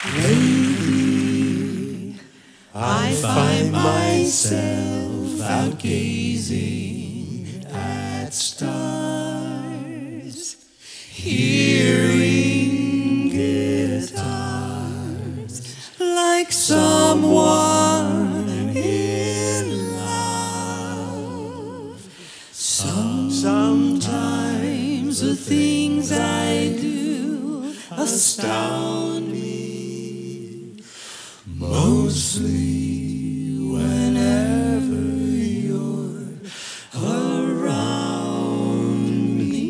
Lately, I find myself out gazing at stars, hearing guitars, like someone in love. Sometimes the things I do astound me. Mostly whenever you're around me.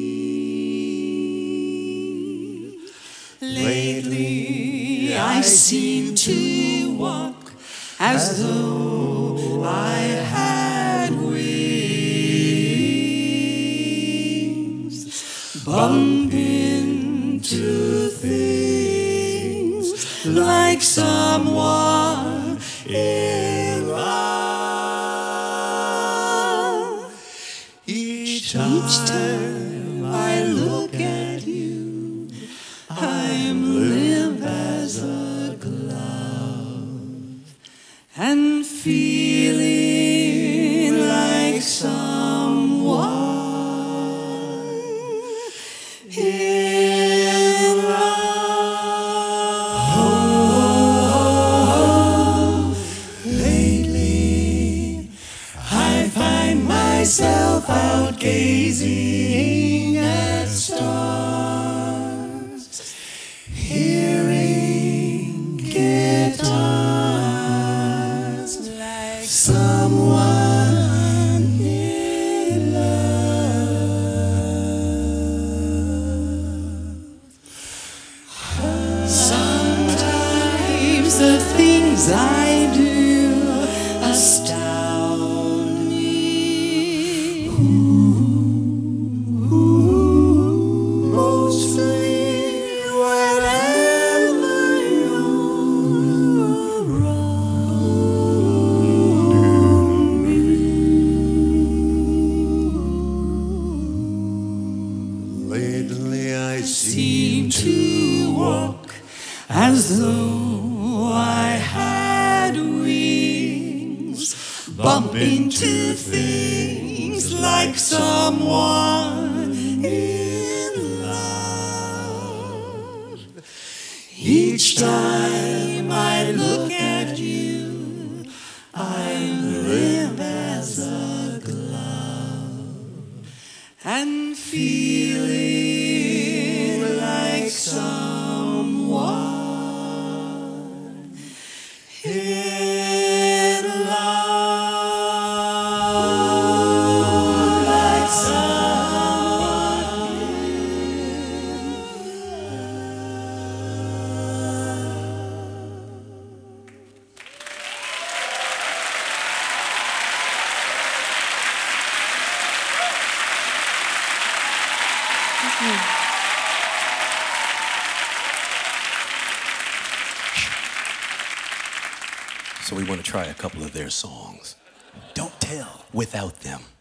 Lately I seem to walk as though I had wings, bump into things like someone in love. Each time I look at you, I'm limp as a glove and feeling like someone in love. Lately, I find myself out gazing at stars, hearing guitars, like someone in love. Sometimes the things I do astound me. Mostly whenever you're around me. Lately I seem to walk as though I had wings, bump into things like someone in love. Each time I look at you, I'm limp as a glove and feeling like someone in love, like someone So we want to try a couple of their songs. Don't tell without them.